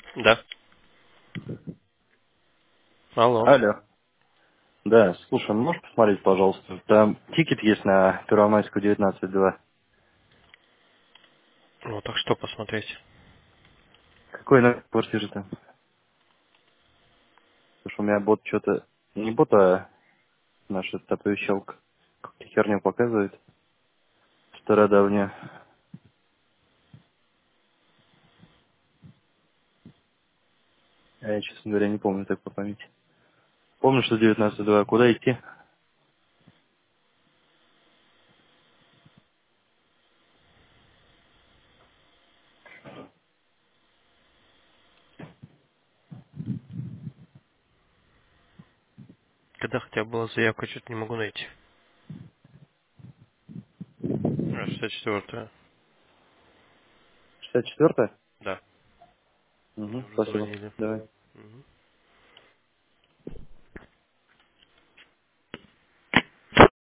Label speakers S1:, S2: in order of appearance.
S1: Да. Алло.
S2: Алло. Да, слушай, можешь посмотреть, пожалуйста? Там тикет есть на Первомайскую 19-2.
S1: Ну, так что посмотреть?
S2: Какой на квартире там? Потому что у меня бот что-то... Не бот, а наша оповещалка. Какую-то херню показывает. Стародавняя. А я, честно говоря, не помню так по памяти. Помню, что 19-2. Куда идти?
S1: Когда хотя бы была заявка, что-то не могу найти. 64-я.
S2: 64-я?
S1: Да. Мне
S2: Угу,
S1: уже
S2: спасибо.
S1: звонили.
S2: Давай.
S1: Мгм.